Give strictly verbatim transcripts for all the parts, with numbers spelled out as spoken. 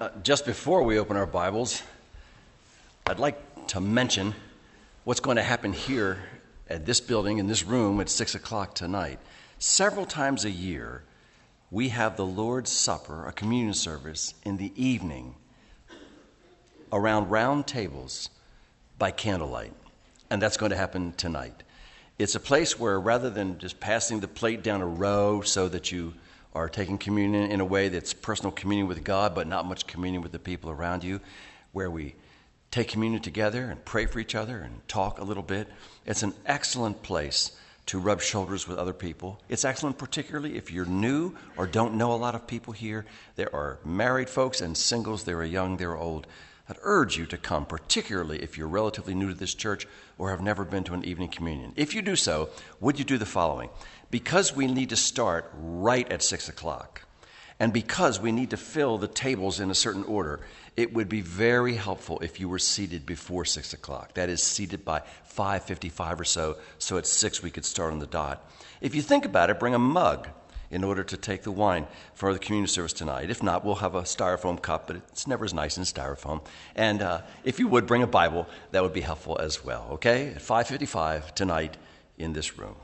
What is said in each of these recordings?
Uh, just before we open our Bibles, I'd like to mention what's going to happen here at this building, in this room, at six o'clock tonight. Several times a year, we have the Lord's Supper, a communion service, in the evening around round tables by candlelight. And that's going to happen tonight. It's a place where rather than just passing the plate down a row so that you are taking communion in a way that's personal communion with God, but not much communion with the people around you, where we take communion together and pray for each other and talk a little bit. It's an excellent place to rub shoulders with other people. It's excellent particularly if you're new or don't know a lot of people here. There are married folks and singles. There are young, there are old. I'd urge you to come, particularly if you're relatively new to this church or have never been to an evening communion. If you do so, would you do the following? Because we need to start right at six o'clock, and because we need to fill the tables in a certain order, it would be very helpful if you were seated before six o'clock. That is, seated by five fifty-five or so, so at six we could start on the dot. If you think about it, bring a mug in order to take the wine for the communion service tonight. If not, we'll have a styrofoam cup, but it's never as nice as styrofoam. And uh, if you would, bring a Bible. That would be helpful as well, okay? At five fifty-five tonight in this room.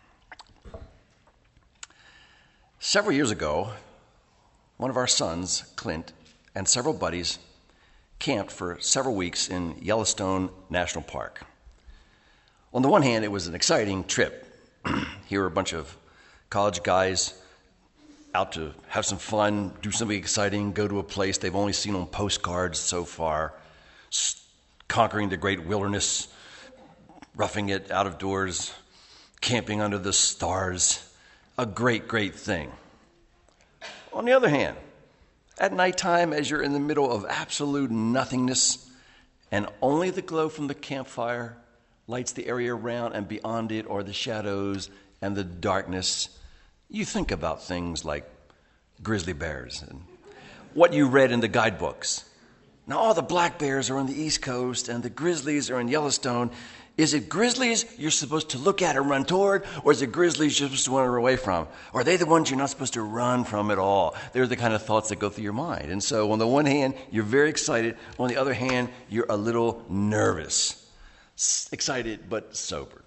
Several years ago, one of our sons, Clint, and several buddies camped for several weeks in Yellowstone National Park. On the one hand, it was an exciting trip. Here were a bunch of college guys out to have some fun, do something exciting, go to a place they've only seen on postcards so far, conquering the great wilderness, roughing it out of doors, camping under the stars. A great, great thing. On the other hand, at nighttime, as you're in the middle of absolute nothingness and only the glow from the campfire lights the area around, and beyond it are the shadows and the darkness, you think about things like grizzly bears and what you read in the guidebooks. Now, all the black bears are on the East Coast and the grizzlies are in Yellowstone. Is it grizzlies you're supposed to look at and run toward, or is it grizzlies you're supposed to run away from? Or are they the ones you're not supposed to run from at all? They're the kind of thoughts that go through your mind. And so on the one hand, you're very excited. On the other hand, you're a little nervous. S- excited but sober.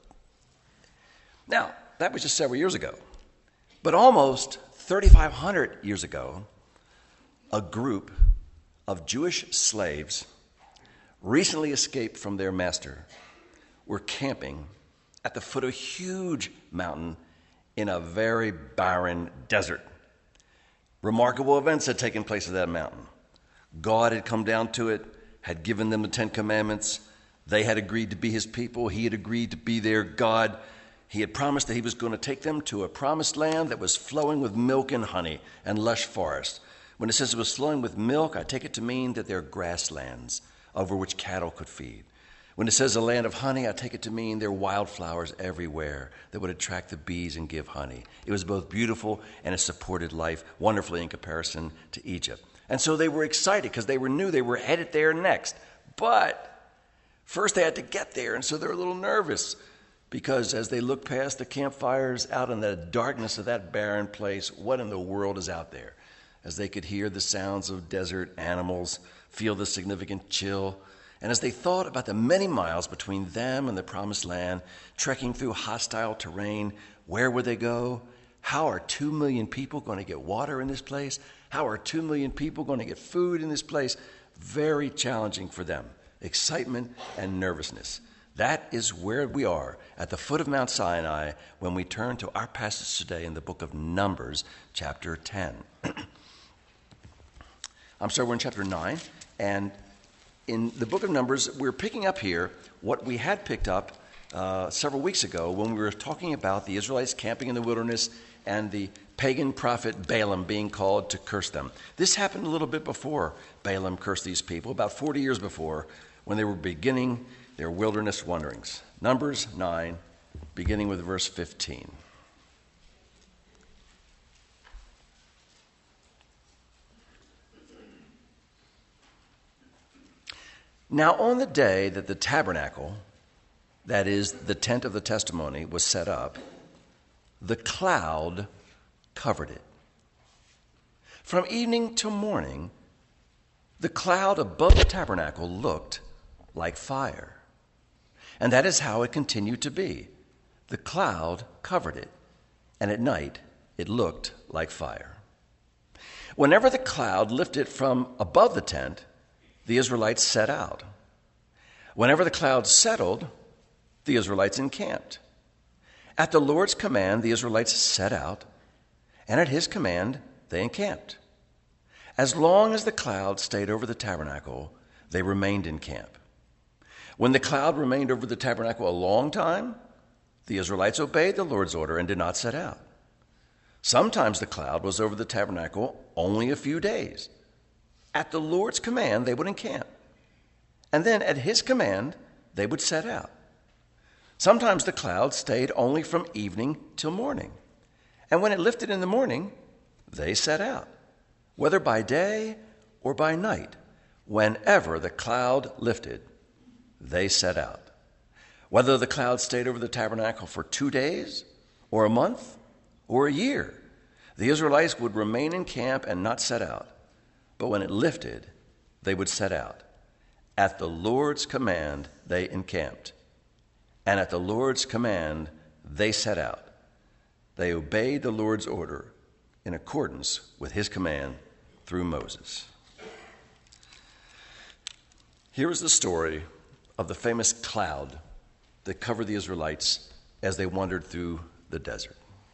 Now, that was just several years ago. But almost thirty-five hundred years ago, a group of Jewish slaves recently escaped from their master were camping at the foot of a huge mountain in a very barren desert. Remarkable events had taken place at that mountain. God had come down to it, had given them the Ten Commandments. They had agreed to be his people. He had agreed to be their God. He had promised that he was going to take them to a promised land that was flowing with milk and honey and lush forests. When it says it was flowing with milk, I take it to mean that they're grasslands over which cattle could feed. When it says a land of honey, I take it to mean there are wildflowers everywhere that would attract the bees and give honey. It was both beautiful and it supported life wonderfully in comparison to Egypt. And so they were excited because they were new. They were headed there next. But first they had to get there, and so they're a little nervous because as they look past the campfires out in the darkness of that barren place, what in the world is out there? As they could hear the sounds of desert animals, feel the significant chill, and as they thought about the many miles between them and the promised land, trekking through hostile terrain, where would they go? How are two million people going to get water in this place? How are two million people going to get food in this place? Very challenging for them. Excitement and nervousness. That is where we are at the foot of Mount Sinai when we turn to our passage today in the book of Numbers, chapter ten. I'm sorry, we're in chapter nine, and in the book of Numbers, we're picking up here what we had picked up uh, several weeks ago when we were talking about the Israelites camping in the wilderness and the pagan prophet Balaam being called to curse them. This happened a little bit before Balaam cursed these people, about forty years before, when they were beginning their wilderness wanderings. Numbers nine, beginning with verse fifteen. Now on the day that the tabernacle, that is, the tent of the testimony, was set up, the cloud covered it. From evening till morning, The cloud above the tabernacle looked like fire. And that is how it continued to be. The cloud covered it, and at night it looked like fire. Whenever the cloud lifted from above the tent, the Israelites set out. Whenever the cloud settled, the Israelites encamped. At the Lord's command, the Israelites set out, and at his command, they encamped. As long as the cloud stayed over the tabernacle, they remained in camp. When the cloud remained over the tabernacle a long time, the Israelites obeyed the Lord's order and did not set out. Sometimes the cloud was over the tabernacle only a few days. At the Lord's command, they would encamp. And then at his command, they would set out. Sometimes the cloud stayed only from evening till morning. And when it lifted in the morning, they set out, whether by day or by night. Whenever the cloud lifted, they set out. Whether the cloud stayed over the tabernacle for two days or a month or a year, the Israelites would remain in camp and not set out. But when it lifted, they would set out. At the Lord's command, they encamped. And at the Lord's command, they set out. They obeyed the Lord's order in accordance with his command through Moses. Here is the story of the famous cloud that covered the Israelites as they wandered through the desert.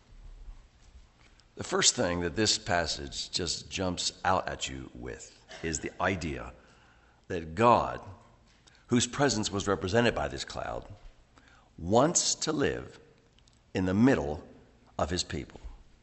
The first thing that this passage just jumps out at you with is the idea that God, whose presence was represented by this cloud, wants to live in the middle of his people.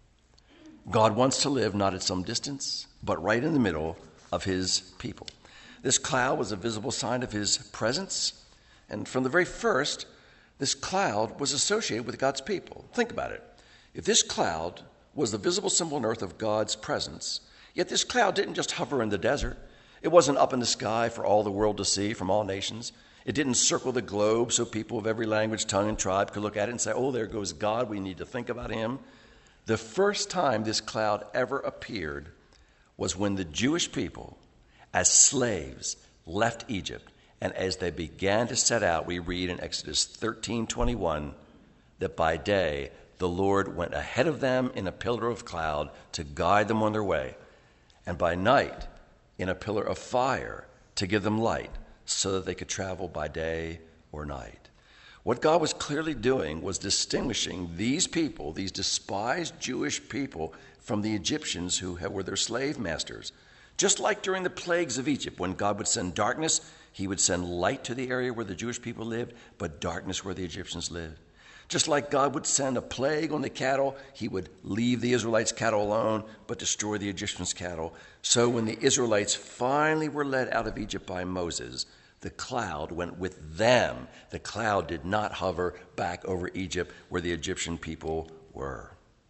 God wants to live not at some distance, but right in the middle of his people. This cloud was a visible sign of his presence, and from the very first, this cloud was associated with God's people. Think about it. If this cloud was the visible symbol on earth of God's presence, yet this cloud didn't just hover in the desert. It wasn't up in the sky for all the world to see from all nations. It didn't circle the globe so people of every language, tongue, and tribe could look at it and say, oh, there goes God, we need to think about him. The first time this cloud ever appeared was when the Jewish people, as slaves, left Egypt. And as they began to set out, we read in Exodus thirteen twenty-one that by day the Lord went ahead of them in a pillar of cloud to guide them on their way, and by night in a pillar of fire to give them light, so that they could travel by day or night. What God was clearly doing was distinguishing these people, these despised Jewish people, from the Egyptians who were their slave masters. Just like during the plagues of Egypt, when God would send darkness, he would send light to the area where the Jewish people lived, but darkness where the Egyptians lived. Just like God would send a plague on the cattle, he would leave the Israelites' cattle alone, but destroy the Egyptians' cattle. So when the Israelites finally were led out of Egypt by Moses, the cloud went with them. The cloud did not hover back over Egypt where the Egyptian people were.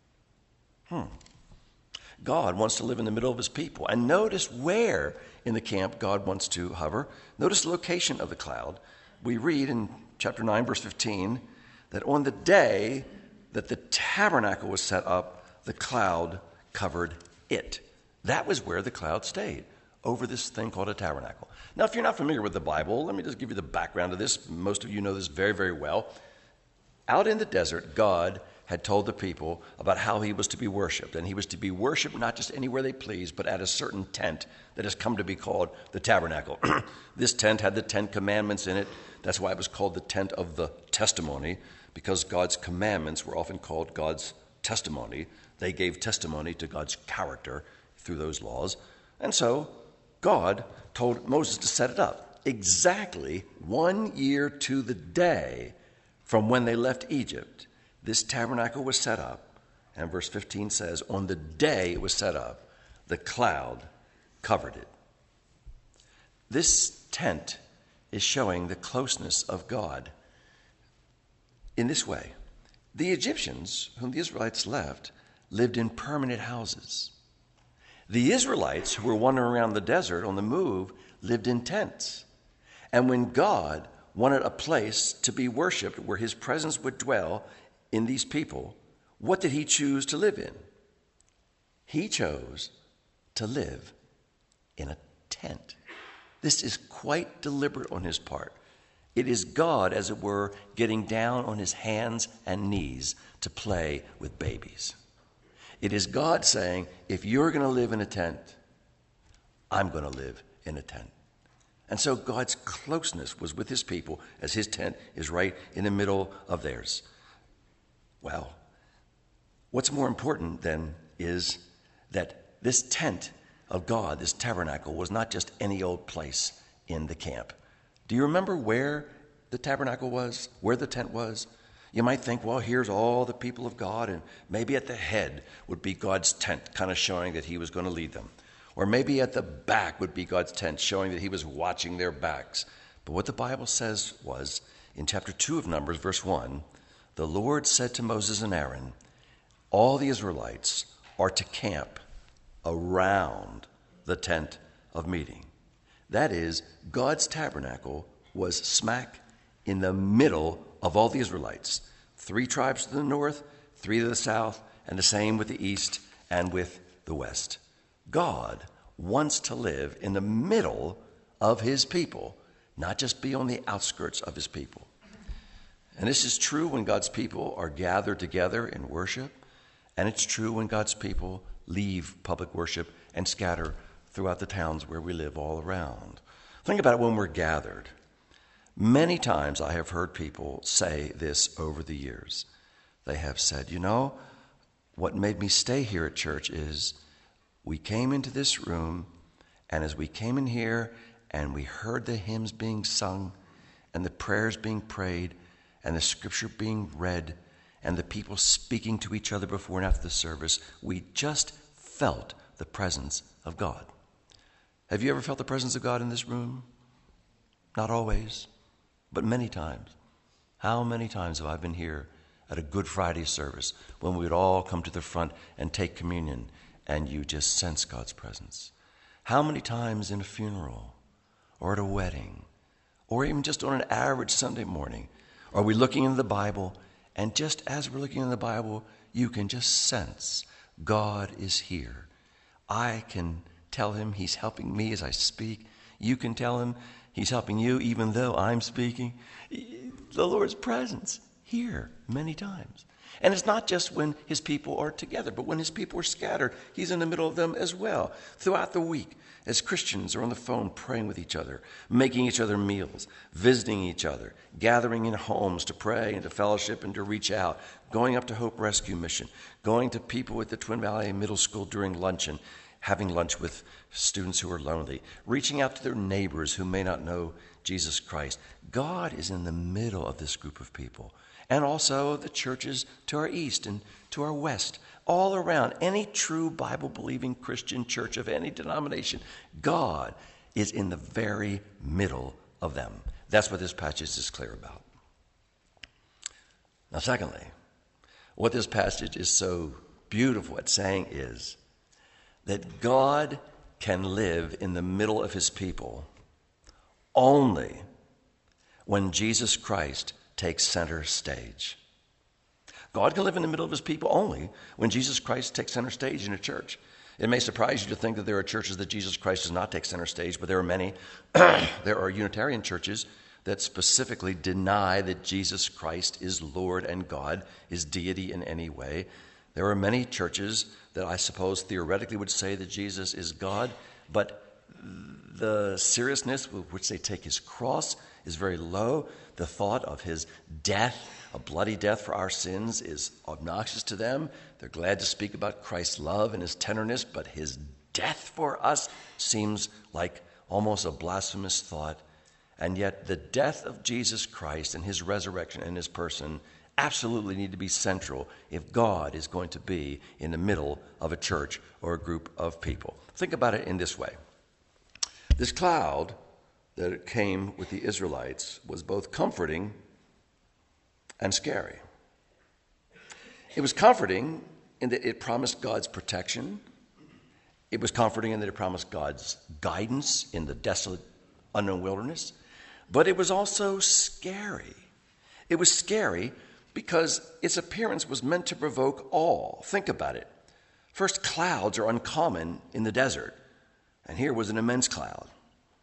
Hmm. God wants to live in the middle of his people. And notice where in the camp God wants to hover. Notice the location of the cloud. We read in chapter nine, verse fifteen, that on the day that the tabernacle was set up, the cloud covered it. That was where the cloud stayed, over this thing called a tabernacle. Now, if you're not familiar with the Bible, let me just give you the background of this. Most of you know this very, very well. Out in the desert, God had told the people about how he was to be worshipped. And he was to be worshipped not just anywhere they pleased, but at a certain tent that has come to be called the tabernacle. This tent had the Ten Commandments in it. That's why it was called the tent of the testimony, because God's commandments were often called God's testimony. They gave testimony to God's character through those laws. And so God told Moses to set it up exactly one year to the day from when they left Egypt. This tabernacle was set up, and verse fifteen says, on the day it was set up, the cloud covered it. This tent is showing the closeness of God in this way. The Egyptians, whom the Israelites left, lived in permanent houses. The Israelites, who were wandering around the desert on the move, lived in tents. And when God wanted a place to be worshipped where his presence would dwell in these people, what did he choose to live in? He chose to live in a tent. This is quite deliberate on his part. It is God, as it were, getting down on his hands and knees to play with babies. It is God saying, if you're going to live in a tent, I'm going to live in a tent. And so God's closeness was with his people as his tent is right in the middle of theirs. Well, what's more important then is that this tent of God, this tabernacle, was not just any old place in the camp. Do you remember where the tabernacle was, where the tent was? You might think, well, here's all the people of God, and maybe at the head would be God's tent, kind of showing that he was going to lead them. Or maybe at the back would be God's tent, showing that he was watching their backs. But what the Bible says was, in chapter two of Numbers, verse one, the Lord said to Moses and Aaron, all the Israelites are to camp around the tent of meeting. That is, God's tabernacle was smack in the middle of all the Israelites. Three tribes to the north, three to the south, and the same with the east and with the west. God wants to live in the middle of his people, not just be on the outskirts of his people. And this is true when God's people are gathered together in worship, and it's true when God's people leave public worship and scatter throughout the towns where we live all around. Think about it when we're gathered. Many times I have heard people say this over the years. They have said, you know, what made me stay here at church is we came into this room, and as we came in here and we heard the hymns being sung and the prayers being prayed and the scripture being read and the people speaking to each other before and after the service, we just felt the presence of God. Have you ever felt the presence of God in this room? Not always, but many times. How many times have I been here at a Good Friday service when we would all come to the front and take communion and you just sense God's presence? How many times in a funeral or at a wedding or even just on an average Sunday morning are we looking in the Bible, and just as we're looking in the Bible, you can just sense God is here. I can tell him he's helping me as I speak. You can tell him he's helping you even though I'm speaking. The Lord's presence here many times. And it's not just when his people are together, but when his people are scattered, he's in the middle of them as well. Throughout the week, as Christians are on the phone praying with each other, making each other meals, visiting each other, gathering in homes to pray and to fellowship and to reach out, going up to Hope Rescue Mission, going to people at the Twin Valley Middle School during luncheon, having lunch with students who are lonely, reaching out to their neighbors who may not know Jesus Christ. God is in the middle of this group of people. And also the churches to our east and to our west, all around. Any true Bible-believing Christian church of any denomination, God is in the very middle of them. That's what this passage is clear about. Now, secondly, what this passage is so beautiful at saying is that God can live in the middle of his people only when Jesus Christ takes center stage. God can live in the middle of his people only when Jesus Christ takes center stage in a church. It may surprise you to think that there are churches that Jesus Christ does not take center stage, but there are many. There are Unitarian churches that specifically deny that Jesus Christ is Lord and God, is deity in any way. There are many churches that I suppose theoretically would say that Jesus is God, but the seriousness with which they take his cross is very low. The thought of his death, a bloody death for our sins, is obnoxious to them. They're glad to speak about Christ's love and his tenderness, but his death for us seems like almost a blasphemous thought. And yet the death of Jesus Christ and his resurrection and his person absolutely need to be central if God is going to be in the middle of a church or a group of people. Think about it in this way. This cloud that came with the Israelites was both comforting and scary. It was comforting in that it promised God's protection. It was comforting in that it promised God's guidance in the desolate, unknown wilderness. But it was also scary. It was scary because its appearance was meant to provoke awe. Think about it. First, clouds are uncommon in the desert, and here was an immense cloud.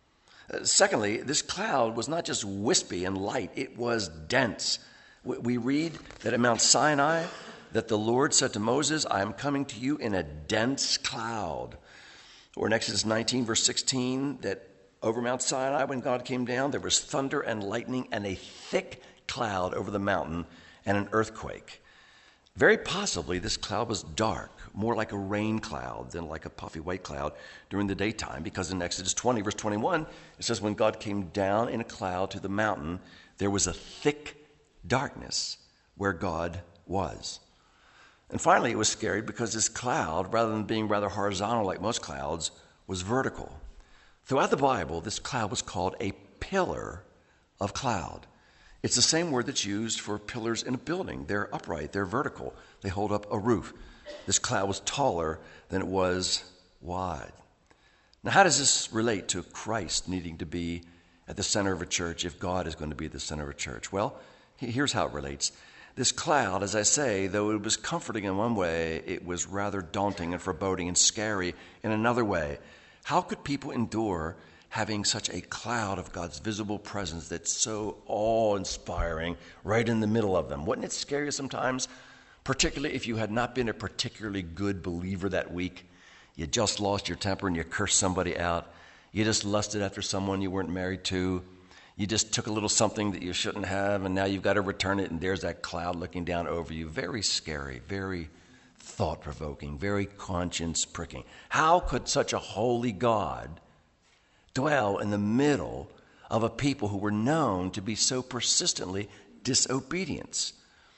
Uh, secondly, this cloud was not just wispy and light, it was dense. We, we read that at Mount Sinai, that the Lord said to Moses, I am coming to you in a dense cloud. Or in Exodus nineteen, verse sixteen, that over Mount Sinai, when God came down, there was thunder and lightning and a thick cloud over the mountain and an earthquake. Very possibly, this cloud was dark, more like a rain cloud than like a puffy white cloud during the daytime, because in Exodus twenty, verse twenty-one, it says, when God came down in a cloud to the mountain, there was a thick darkness where God was. And finally, it was scary because this cloud, rather than being rather horizontal like most clouds, was vertical. Throughout the Bible, this cloud was called a pillar of cloud. It's the same word that's used for pillars in a building. They're upright, they're vertical, they hold up a roof. This cloud was taller than it was wide. Now, how does this relate to Christ needing to be at the center of a church if God is going to be at the center of a church? Well, here's how it relates. This cloud, as I say, though it was comforting in one way, it was rather daunting and foreboding and scary in another way. How could people endure having such a cloud of God's visible presence that's so awe-inspiring right in the middle of them? Wouldn't it scare you sometimes, particularly if you had not been a particularly good believer that week? You just lost your temper and you cursed somebody out. You just lusted after someone you weren't married to. You just took a little something that you shouldn't have, and now you've got to return it, and there's that cloud looking down over you. Very scary, very thought-provoking, very conscience-pricking. How could such a holy God dwell in the middle of a people who were known to be so persistently disobedient?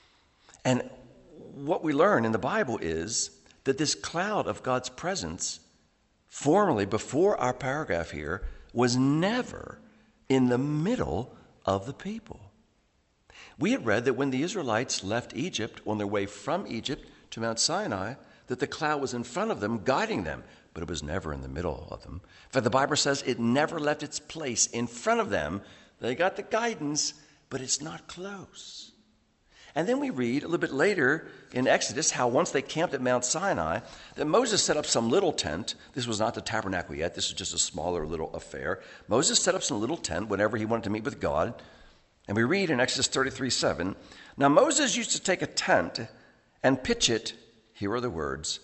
And what we learn in the Bible is that this cloud of God's presence, formerly before our paragraph here, was never in the middle of the people. We had read that when the Israelites left Egypt on their way from Egypt to Mount Sinai, that the cloud was in front of them, guiding them, but it was never in the middle of them. In fact, the Bible says it never left its place in front of them. They got the guidance, but it's not close. And then we read a little bit later in Exodus how once they camped at Mount Sinai, that Moses set up some little tent. This was not the tabernacle yet. This was just a smaller little affair. Moses set up some little tent whenever he wanted to meet with God. And we read in Exodus thirty-three seven, now Moses used to take a tent and pitch it, here are the words,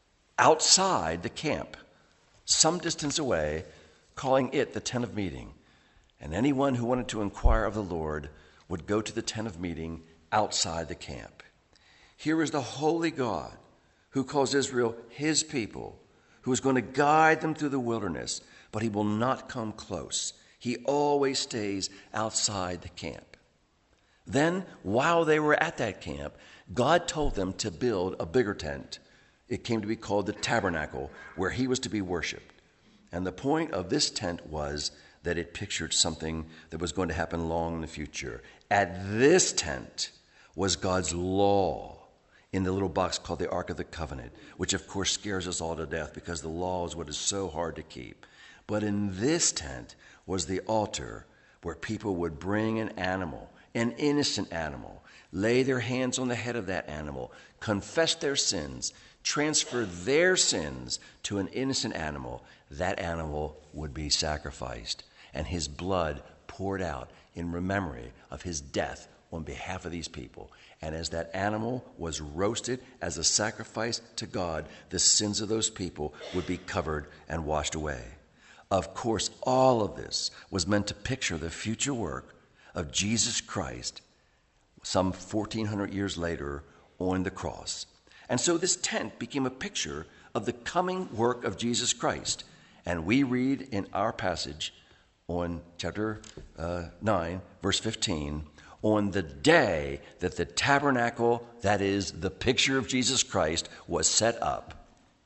outside the camp, some distance away, calling it the tent of meeting. And anyone who wanted to inquire of the Lord would go to the tent of meeting outside the camp. Here is the holy God who calls Israel his people, who is going to guide them through the wilderness, but he will not come close. He always stays outside the camp. Then, while they were at that camp, God told them to build a bigger tent. It came to be called the tabernacle, where he was to be worshiped. And the point of this tent was that it pictured something that was going to happen long in the future. At this tent was God's law in the little box called the Ark of the Covenant, which of course scares us all to death because the law is what is so hard to keep. But in this tent was the altar where people would bring an animal, an innocent animal, lay their hands on the head of that animal, confess their sins, transfer their sins to an innocent animal. That animal would be sacrificed, and his blood poured out in memory of his death on behalf of these people. And as that animal was roasted as a sacrifice to God, the sins of those people would be covered and washed away. Of course, all of this was meant to picture the future work of Jesus Christ some fourteen hundred years later on the cross. And so this tent became a picture of the coming work of Jesus Christ. And we read in our passage on chapter uh, nine, verse fifteen, on the day that the tabernacle, that is, the picture of Jesus Christ, was set up,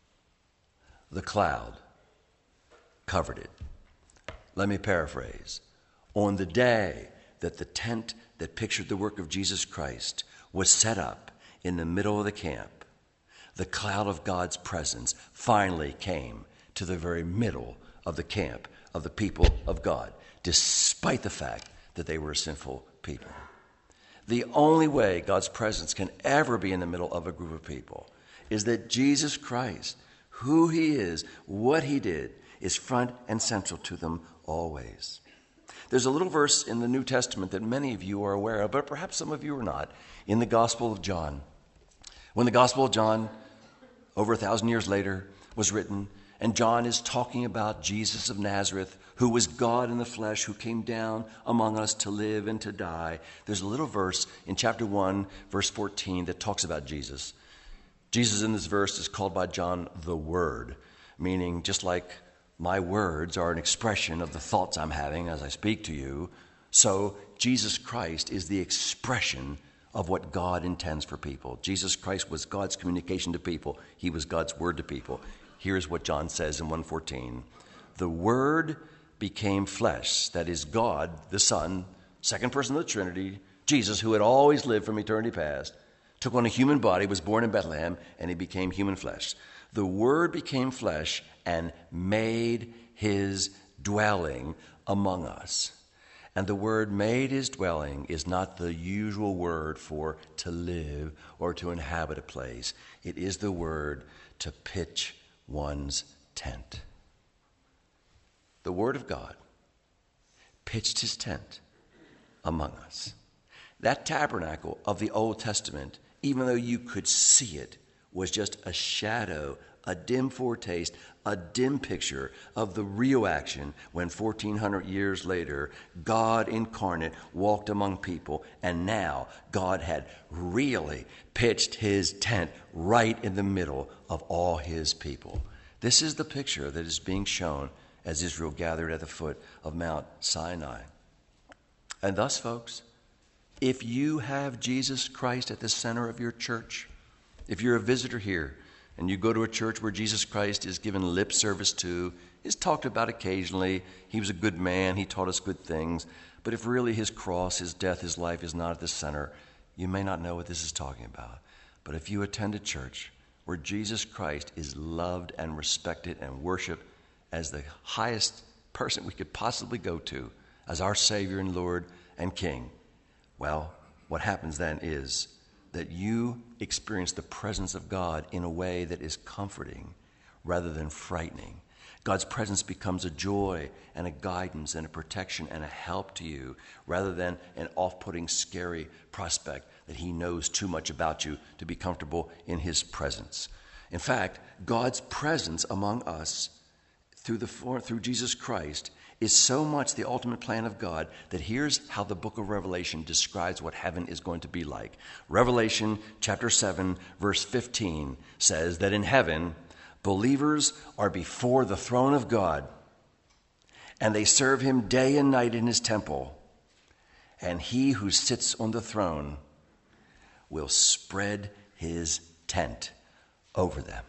the cloud covered it. Let me paraphrase. On the day that the tent that pictured the work of Jesus Christ was set up in the middle of the camp, the cloud of God's presence finally came to the very middle of the camp of the people of God, despite the fact that they were a sinful people. The only way God's presence can ever be in the middle of a group of people is that Jesus Christ, who he is, what he did, is front and central to them always. There's a little verse in the New Testament that many of you are aware of, but perhaps some of you are not, in the Gospel of John. When the Gospel of John, over a thousand years later, was written, and John is talking about Jesus of Nazareth, who was God in the flesh, who came down among us to live and to die. There's a little verse in chapter one, verse fourteen, that talks about Jesus. Jesus in this verse is called by John the Word, meaning just like my words are an expression of the thoughts I'm having as I speak to you, so Jesus Christ is the expression of what God intends for people. Jesus Christ was God's communication to people. He was God's word to people. Here's what John says in one fourteen. The Word became flesh, that is God, the Son, second person of the Trinity, Jesus, who had always lived from eternity past, took on a human body, was born in Bethlehem, and he became human flesh. The Word became flesh and made his dwelling among us. And the word made his dwelling is not the usual word for to live or to inhabit a place. It is the word to pitch one's tent. The Word of God pitched his tent among us. That tabernacle of the Old Testament, even though you could see it, was just a shadow, a dim foretaste, a dim picture of the real action when fourteen hundred years later, God incarnate walked among people, and now God had really pitched his tent right in the middle of all his people. This is the picture that is being shown as Israel gathered at the foot of Mount Sinai. And thus, folks, if you have Jesus Christ at the center of your church, if you're a visitor here and you go to a church where Jesus Christ is given lip service to, is talked about occasionally, he was a good man, he taught us good things, but if really his cross, his death, his life is not at the center, you may not know what this is talking about. But if you attend a church where Jesus Christ is loved and respected and worshiped as the highest person we could possibly go to, as our Savior and Lord and King, well, what happens then is that you experience the presence of God in a way that is comforting rather than frightening. God's presence becomes a joy and a guidance and a protection and a help to you rather than an off-putting, scary prospect that he knows too much about you to be comfortable in his presence. In fact, God's presence among us through the through Jesus Christ is so much the ultimate plan of God that here's how the book of Revelation describes what heaven is going to be like. Revelation chapter seven, verse fifteen says that in heaven, believers are before the throne of God, and they serve him day and night in his temple. And he who sits on the throne will spread his tent over them.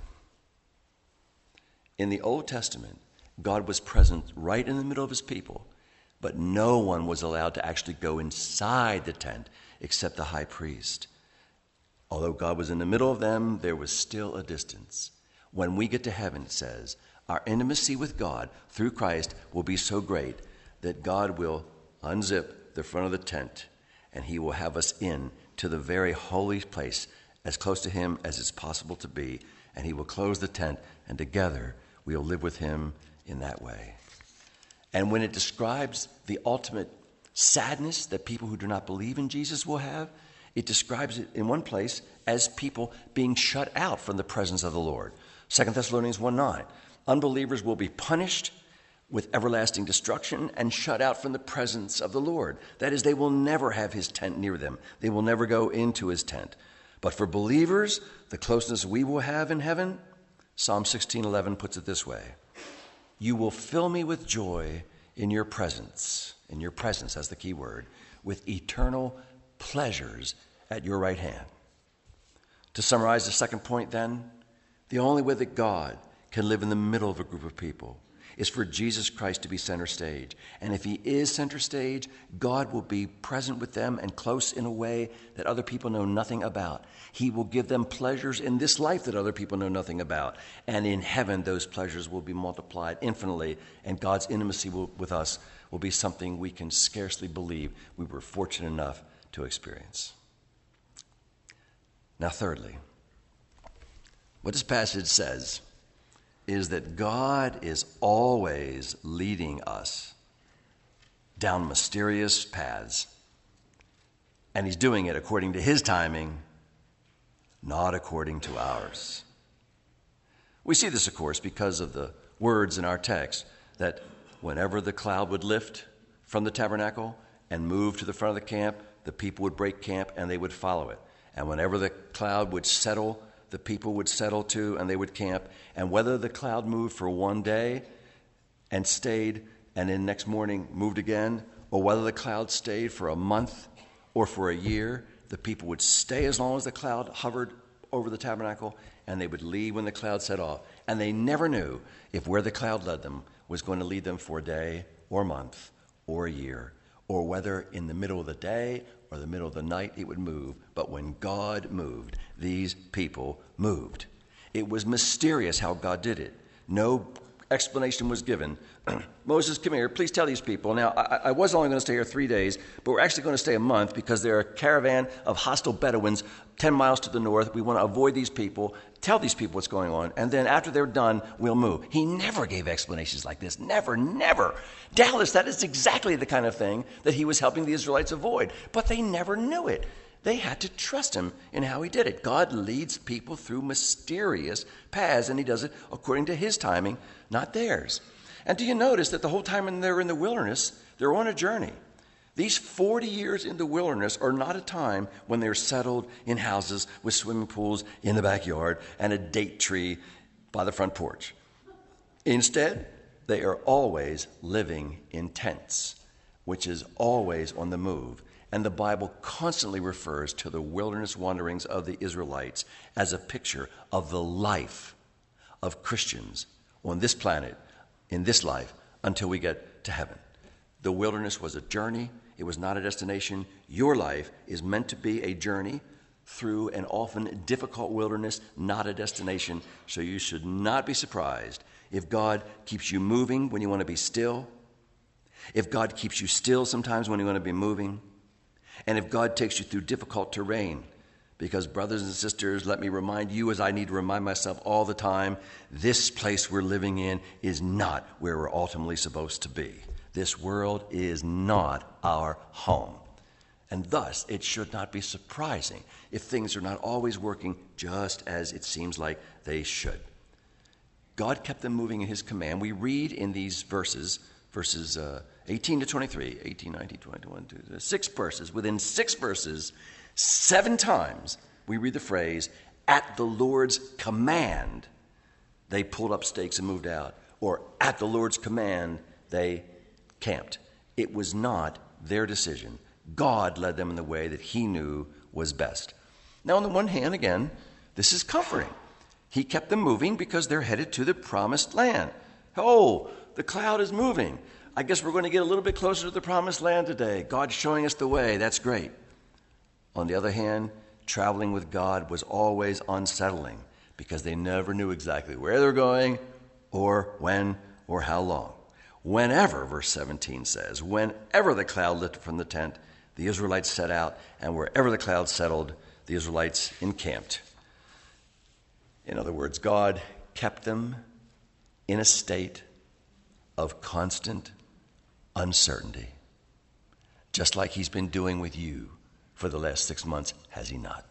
In the Old Testament, God was present right in the middle of his people, but no one was allowed to actually go inside the tent except the high priest. Although God was in the middle of them, there was still a distance. When we get to heaven, it says, our intimacy with God through Christ will be so great that God will unzip the front of the tent and he will have us in to the very holy place, as close to him as it's possible to be, and he will close the tent, and together we'll live with him in that way. And when it describes the ultimate sadness that people who do not believe in Jesus will have, it describes it in one place as people being shut out from the presence of the Lord. Second Thessalonians one nine, unbelievers will be punished with everlasting destruction and shut out from the presence of the Lord. That is, they will never have his tent near them. They will never go into his tent. But for believers, the closeness we will have in heaven, Psalm sixteen eleven puts it this way: you will fill me with joy in your presence, in your presence, that's the key word, with eternal pleasures at your right hand. To summarize the second point then, the only way that God can live in the middle of a group of people is for Jesus Christ to be center stage. And if he is center stage, God will be present with them and close in a way that other people know nothing about. He will give them pleasures in this life that other people know nothing about. And in heaven, those pleasures will be multiplied infinitely, and God's intimacy will, with us will be something we can scarcely believe we were fortunate enough to experience. Now, thirdly, what this passage says is that God is always leading us down mysterious paths. And he's doing it according to his timing, not according to ours. We see this, of course, because of the words in our text that whenever the cloud would lift from the tabernacle and move to the front of the camp, the people would break camp and they would follow it. And whenever the cloud would settle, the people would settle too and they would camp. And whether the cloud moved for one day and stayed and then next morning moved again, or whether the cloud stayed for a month or for a year, the people would stay as long as the cloud hovered over the tabernacle, and they would leave when the cloud set off. And they never knew if where the cloud led them was going to lead them for a day or a month or a year, or whether in the middle of the day or the middle of the night it would move. But when God moved, these people moved. It was mysterious how God did it. No explanation was given. Moses, come here, please tell these people. Now, I, I was only going to stay here three days, but we're actually going to stay a month because they're a caravan of hostile Bedouins ten miles to the north. We want to avoid these people. Tell these people what's going on. And then after they're done, we'll move. He never gave explanations like this. Never, never. Dallas, that is exactly the kind of thing that he was helping the Israelites avoid. But they never knew it. They had to trust him in how he did it. God leads people through mysterious paths, and he does it according to his timing, not theirs. And do you notice that the whole time when they're in the wilderness, they're on a journey? These forty years in the wilderness are not a time when they're settled in houses with swimming pools in the backyard and a date tree by the front porch. Instead, they are always living in tents, which is always on the move. And the Bible constantly refers to the wilderness wanderings of the Israelites as a picture of the life of Christians on this planet, in this life, until we get to heaven. The wilderness was a journey. It was not a destination. Your life is meant to be a journey through an often difficult wilderness, not a destination. So you should not be surprised if God keeps you moving when you want to be still, if God keeps you still sometimes when you want to be moving, and if God takes you through difficult terrain. Because, brothers and sisters, let me remind you, as I need to remind myself all the time, this place we're living in is not where we're ultimately supposed to be. This world is not our home. And thus, it should not be surprising if things are not always working just as it seems like they should. God kept them moving in his command. We read in these verses, verses uh, eighteen to twenty-three, eighteen, nineteen, twenty, twenty-one, six verses. Within six verses, seven times we read the phrase, at the Lord's command, they pulled up stakes and moved out. Or at the Lord's command, they camped. It was not their decision. God led them in the way that he knew was best. Now, on the one hand, again, this is comforting. He kept them moving because they're headed to the promised land. Oh, the cloud is moving. I guess we're going to get a little bit closer to the promised land today. God's showing us the way. That's great. On the other hand, traveling with God was always unsettling because they never knew exactly where they're going or when or how long. Whenever, verse seventeen says, whenever the cloud lifted from the tent, the Israelites set out, and wherever the cloud settled, the Israelites encamped. In other words, God kept them in a state of constant uncertainty, just like he's been doing with you for the last six months, has he not?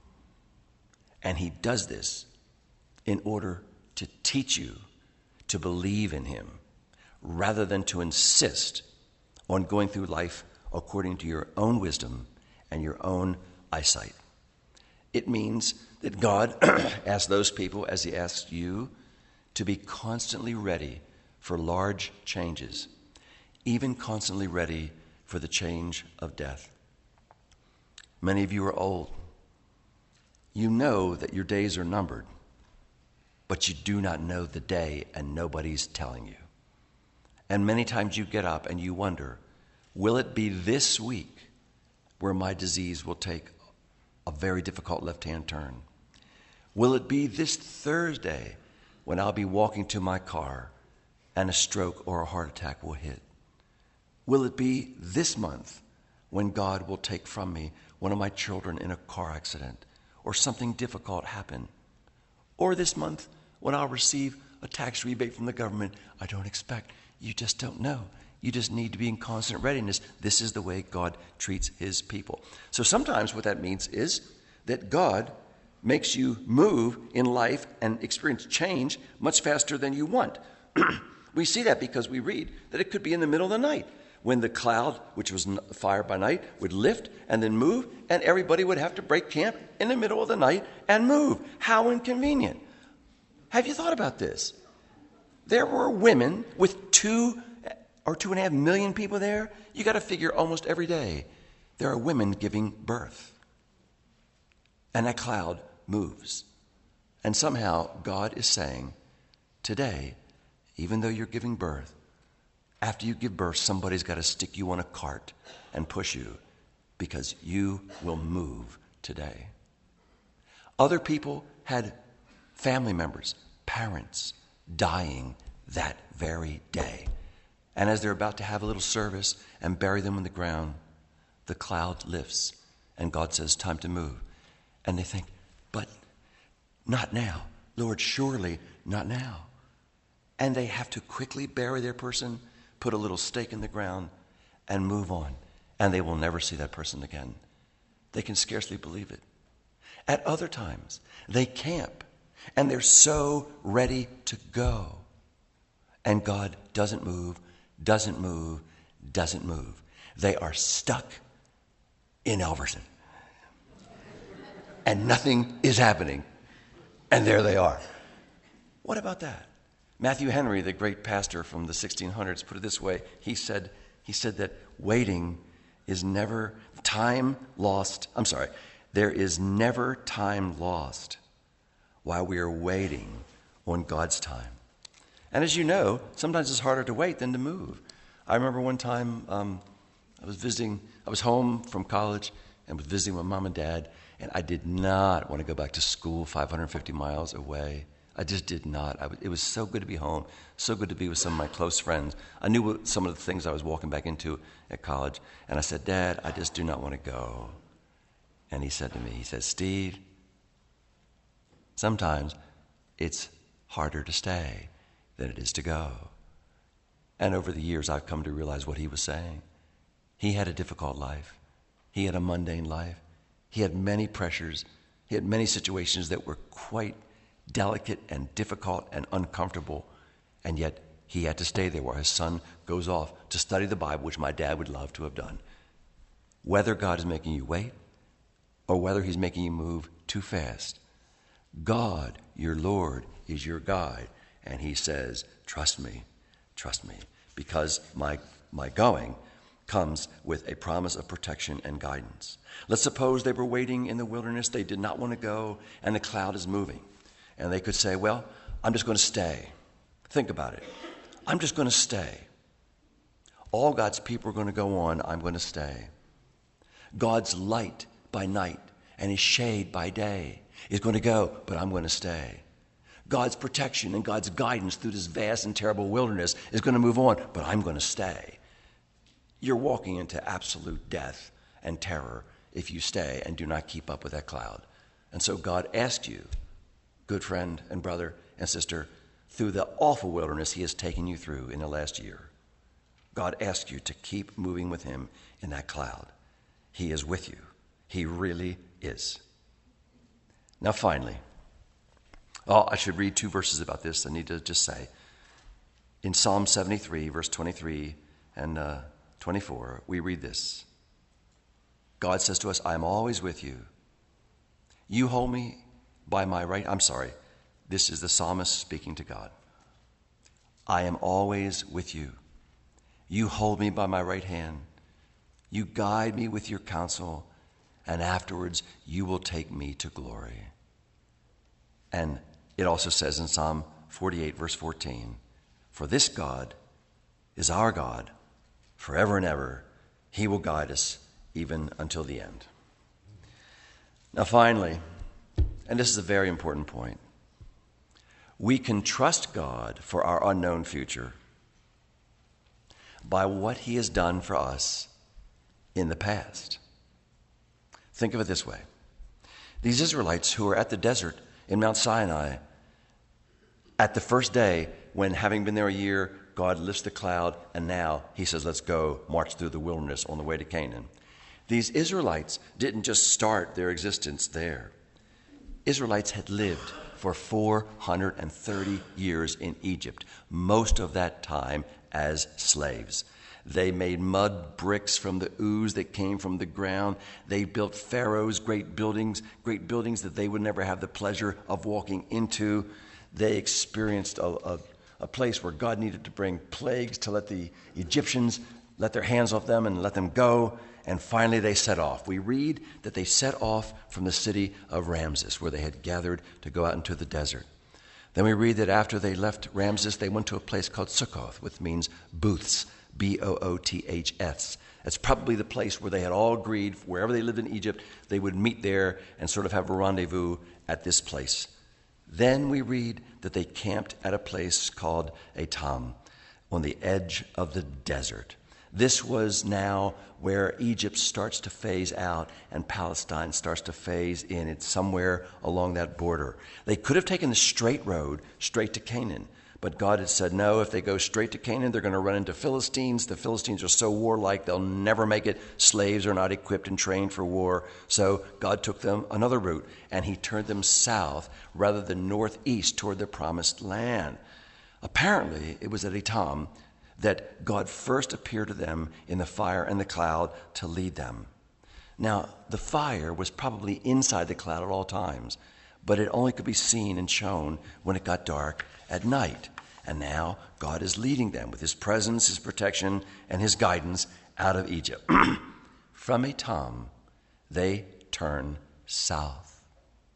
And he does this in order to teach you to believe in him rather than to insist on going through life according to your own wisdom and your own eyesight. It means that God asks those people, as he asks you, to be constantly ready for large changes, even constantly ready for the change of death. Many of you are old. You know that your days are numbered, but you do not know the day, and nobody's telling you. And many times you get up and you wonder, will it be this week where my disease will take a very difficult left-hand turn? Will it be this Thursday when I'll be walking to my car and a stroke or a heart attack will hit? Will it be this month when God will take from me one of my children in a car accident or something difficult happen? Or this month when I'll receive a tax rebate from the government I don't expect. You just don't know. You just need to be in constant readiness. This is the way God treats his people. So sometimes what that means is that God makes you move in life and experience change much faster than you want. We see that because we read that it could be in the middle of the night when the cloud, which was fire by night, would lift and then move, and everybody would have to break camp in the middle of the night and move. How inconvenient. Have you thought about this? There were women with two or two and a half million people there. You got to figure almost every day there are women giving birth. And that cloud moves. And somehow God is saying, today, even though you're giving birth, after you give birth, somebody's got to stick you on a cart and push you because you will move today. Other people had family members, parents, dying that very day. And as they're about to have a little service and bury them in the ground, the cloud lifts and God says, time to move. And they think, but not now. Lord, surely not now. And they have to quickly bury their person, put a little stake in the ground, and move on. And they will never see that person again. They can scarcely believe it. At other times, they camp, and they're so ready to go. And God doesn't move, doesn't move, doesn't move. They are stuck in Elverson. And nothing is happening. And there they are. What about that? Matthew Henry, the great pastor from the sixteen hundreds, put it this way. He said, he said that waiting is never time lost. I'm sorry. There is never time lost while we are waiting on God's time. And as you know, sometimes it's harder to wait than to move. I remember one time um, I was visiting, I was home from college and was visiting my mom and dad, and I did not want to go back to school five hundred fifty miles away. I just did not. I w- it was so good to be home, so good to be with some of my close friends. I knew what, some of the things I was walking back into at college, and I said, Dad, I just do not want to go. And he said to me, he said, Steve, sometimes it's harder to stay than it is to go. And over the years, I've come to realize what he was saying. He had a difficult life. He had a mundane life. He had many pressures. He had many situations that were quite delicate and difficult and uncomfortable. And yet he had to stay there while his son goes off to study the Bible, which my dad would love to have done. Whether God is making you wait or whether he's making you move too fast, God, your Lord, is your guide. And he says, trust me, trust me, because my, my going comes with a promise of protection and guidance. Let's suppose they were waiting in the wilderness. They did not want to go, and the cloud is moving. And they could say, well, I'm just going to stay. Think about it. I'm just going to stay. All God's people are going to go on. I'm going to stay. God's light by night and his shade by day is going to go, but I'm going to stay. God's protection and God's guidance through this vast and terrible wilderness is going to move on, but I'm going to stay. You're walking into absolute death and terror if you stay and do not keep up with that cloud. And so God asked you, good friend and brother and sister, through the awful wilderness he has taken you through in the last year, God asks you to keep moving with him in that cloud. He is with you. He really is. Now finally, oh, I should read two verses about this. I need to just say, in Psalm seventy-three, verse twenty-three and uh, twenty-four, we read this. God says to us, I am always with you. You hold me by my right. I'm sorry. This is the psalmist speaking to God. I am always with you. You hold me by my right hand. You guide me with your counsel, and afterwards you will take me to glory. And it also says in Psalm forty-eight, verse fourteen, for this God is our God forever and ever. He will guide us even until the end. Now finally, and this is a very important point, we can trust God for our unknown future by what he has done for us in the past. Think of it this way. These Israelites who were at the desert in Mount Sinai, At the first day, when having been there a year, God lifts the cloud, and now he says, let's go march through the wilderness on the way to Canaan. These Israelites didn't just start their existence there. Israelites had lived for four hundred thirty years in Egypt, most of that time as slaves. They made mud bricks from the ooze that came from the ground. They built Pharaoh's great buildings, great buildings that they would never have the pleasure of walking into. They experienced a, a, a place where God needed to bring plagues to let the Egyptians let their hands off them and let them go. And finally they set off. We read that they set off from the city of Ramses, where they had gathered to go out into the desert. Then we read that after they left Ramses, they went to a place called Sukkoth, which means booths, B O O T H S. That's probably the place where they had all agreed, wherever they lived in Egypt, they would meet there and sort of have a rendezvous at this place. Then we read that they camped at a place called Etam, on the edge of the desert. This was now where Egypt starts to phase out and Palestine starts to phase in. It's somewhere along that border. They could have taken the straight road straight to Canaan, but God had said, no, if they go straight to Canaan, they're going to run into Philistines. The Philistines are so warlike, they'll never make it. Slaves are not equipped and trained for war. So God took them another route, and he turned them south rather than northeast toward the promised land. Apparently, it was at Etam that God first appeared to them in the fire and the cloud to lead them. Now, the fire was probably inside the cloud at all times, but it only could be seen and shown when it got dark at night. And now God is leading them with his presence, his protection, and his guidance out of Egypt. From Etam, they turn south.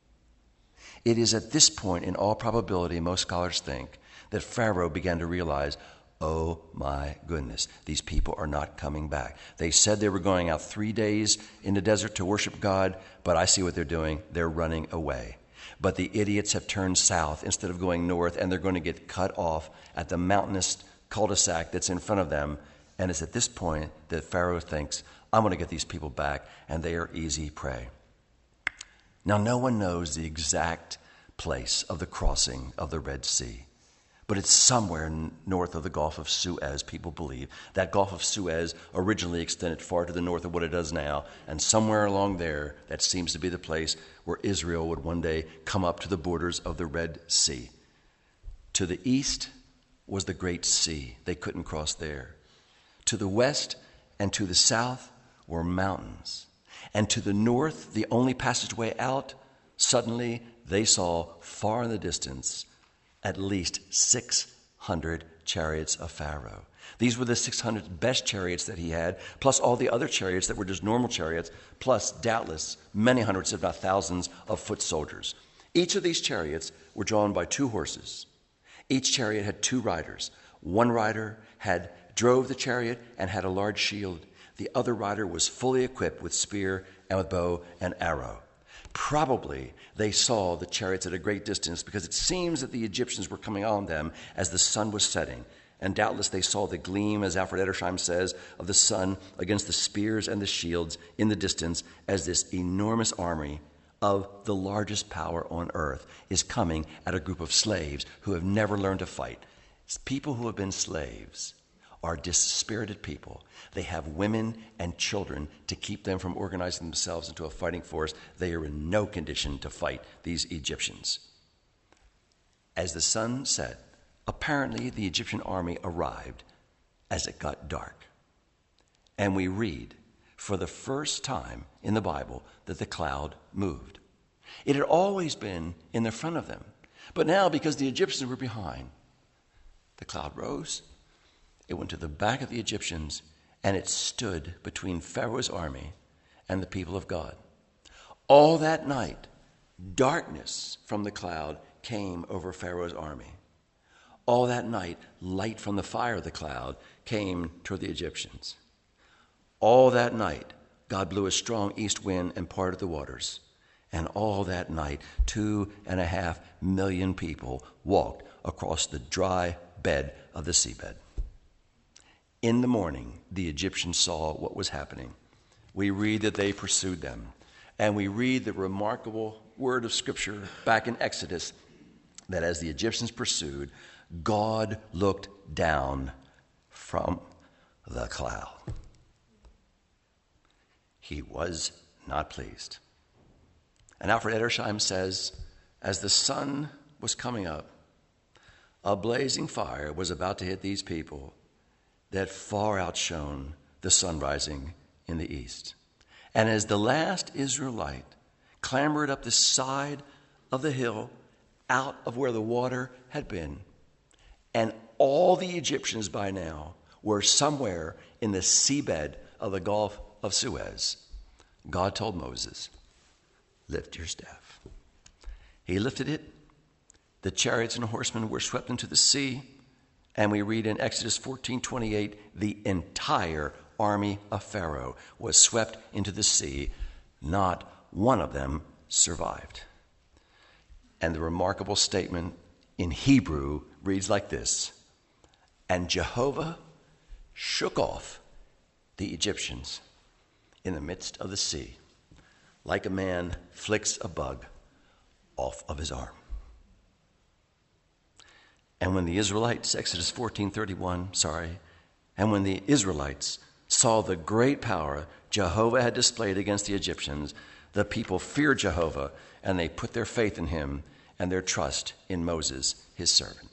It is at this point, in all probability, most scholars think, that Pharaoh began to realize, oh my goodness, these people are not coming back. They said they were going out three days in the desert to worship God, but I see what they're doing. They're running away. But the idiots have turned south instead of going north, and they're going to get cut off at the mountainous cul-de-sac that's in front of them. And it's at this point that Pharaoh thinks, I'm going to get these people back, and they are easy prey. Now, no one knows the exact place of the crossing of the Red Sea, but it's somewhere north of the Gulf of Suez, people believe. That Gulf of Suez originally extended far to the north of what it does now, and somewhere along there, that seems to be the place where Israel would one day come up to the borders of the Red Sea. To the east was the Great Sea. They couldn't cross there. To the west and to the south were mountains. And to the north, the only passageway out, suddenly they saw far in the distance at least six hundred chariots of Pharaoh. These were the six hundred best chariots that he had, plus all the other chariots that were just normal chariots, plus doubtless many hundreds, if not thousands, of foot soldiers. Each of these chariots were drawn by two horses. Each chariot had two riders. One rider had drove the chariot and had a large shield. The other rider was fully equipped with spear and with bow and arrow. Probably they saw the chariots at a great distance because it seems that the Egyptians were coming on them as the sun was setting. And doubtless they saw the gleam, as Alfred Edersheim says, of the sun against the spears and the shields in the distance as this enormous army of the largest power on earth is coming at a group of slaves who have never learned to fight. People who have been slaves are dispirited people. They have women and children to keep them from organizing themselves into a fighting force. They are in no condition to fight these Egyptians. As the sun set, apparently the Egyptian army arrived as it got dark. And we read, for the first time in the Bible, that the cloud moved. It had always been in the front of them. But now, because the Egyptians were behind, the cloud rose. It went to the back of the Egyptians, and it stood between Pharaoh's army and the people of God. All that night, darkness from the cloud came over Pharaoh's army. All that night, light from the fire of the cloud came toward the Egyptians. All that night, God blew a strong east wind and parted the waters. And all that night, two and a half million people walked across the dry bed of the seabed. In the morning, the Egyptians saw what was happening. We read that they pursued them. And we read the remarkable word of Scripture back in Exodus that as the Egyptians pursued, God looked down from the cloud. He was not pleased. And Alfred Edersheim says, as the sun was coming up, a blazing fire was about to hit these people that far outshone the sun rising in the east. And as the last Israelite clambered up the side of the hill out of where the water had been, and all the Egyptians by now were somewhere in the seabed of the Gulf of Suez, God told Moses, lift your staff. He lifted it. The chariots and horsemen were swept into the sea. And we read in Exodus fourteen twenty-eight, the entire army of Pharaoh was swept into the sea. Not one of them survived. And the remarkable statement in Hebrew reads like this: and Jehovah shook off the Egyptians in the midst of the sea, like a man flicks a bug off of his arm. And when the Israelites, Exodus fourteen thirty-one, sorry, and when the Israelites saw the great power Jehovah had displayed against the Egyptians, the people feared Jehovah, and they put their faith in him and their trust in Moses, his servant.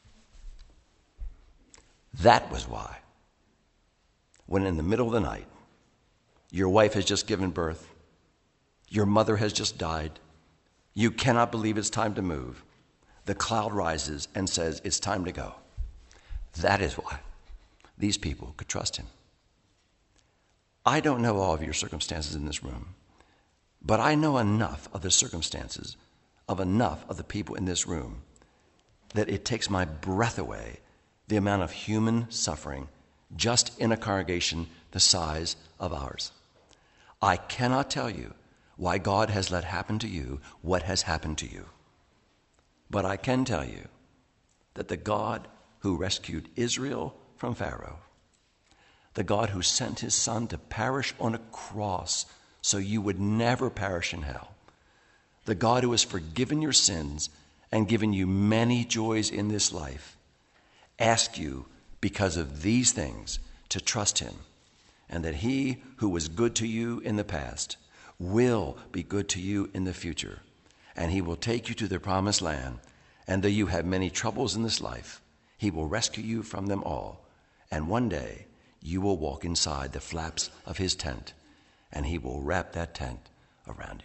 That was why, when in the middle of the night, your wife has just given birth, your mother has just died, you cannot believe it's time to move, the cloud rises and says, it's time to go. That is why these people could trust him. I don't know all of your circumstances in this room, but I know enough of the circumstances of enough of the people in this room that it takes my breath away the amount of human suffering just in a congregation the size of ours. I cannot tell you why God has let happen to you what has happened to you. But I can tell you that the God who rescued Israel from Pharaoh, the God who sent his son to perish on a cross so you would never perish in hell, the God who has forgiven your sins and given you many joys in this life, ask you because of these things to trust him, and that he who was good to you in the past will be good to you in the future, and he will take you to the promised land. And though you have many troubles in this life, he will rescue you from them all. And one day you will walk inside the flaps of his tent, and he will wrap that tent around you.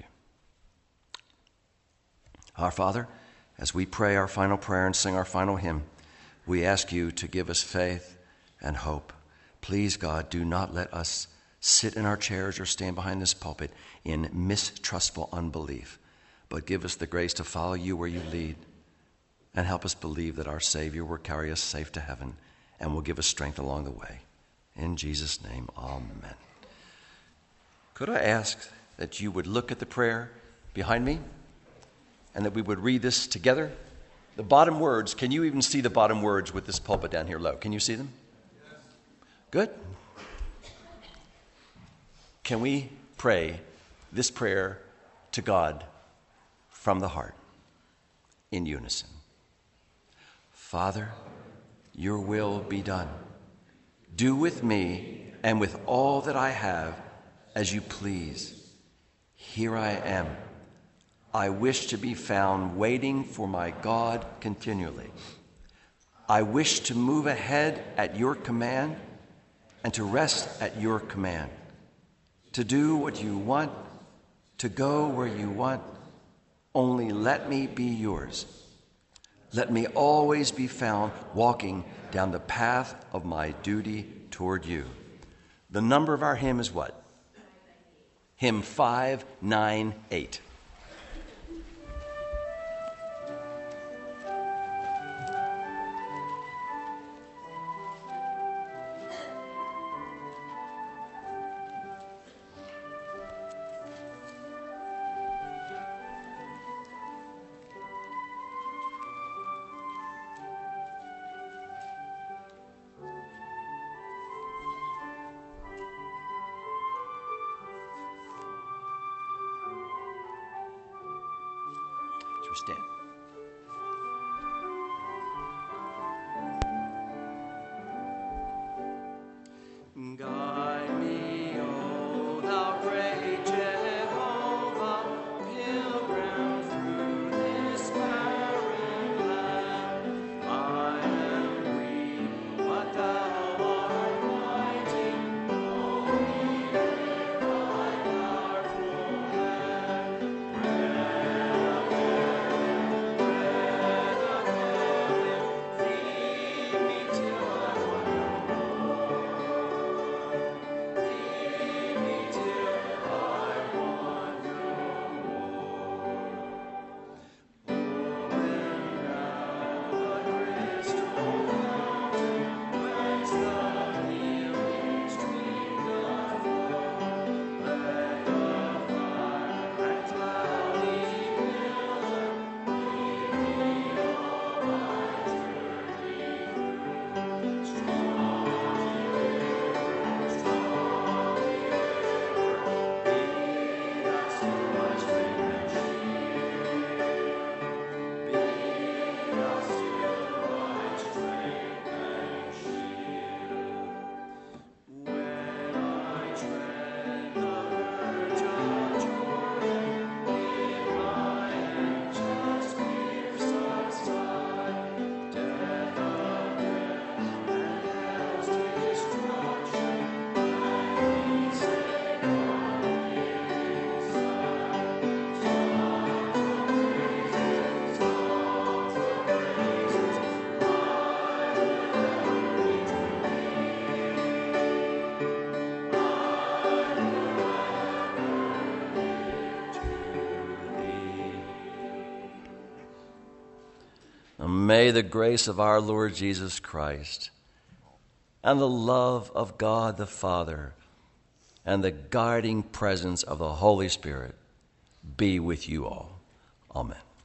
Our Father, as we pray our final prayer and sing our final hymn, we ask you to give us faith and hope. Please, God, do not let us sit in our chairs or stand behind this pulpit in mistrustful unbelief, but give us the grace to follow you where you lead, and help us believe that our Savior will carry us safe to heaven and will give us strength along the way. In Jesus' name, amen. Could I ask that you would look at the prayer behind me and that we would read this together? The bottom words, can you even see the bottom words with this pulpit down here low? Can you see them? Yes. Good. Can we pray this prayer to God from the heart in unison? Father, your will be done. Do with me and with all that I have as you please. Here I am. I wish to be found waiting for my God continually. I wish to move ahead at your command and to rest at your command, to do what you want, to go where you want. Only let me be yours. Let me always be found walking down the path of my duty toward you. The number of our hymn is what? Hymn five ninety-eight. Stand. And may the grace of our Lord Jesus Christ and the love of God the Father and the guiding presence of the Holy Spirit be with you all. Amen.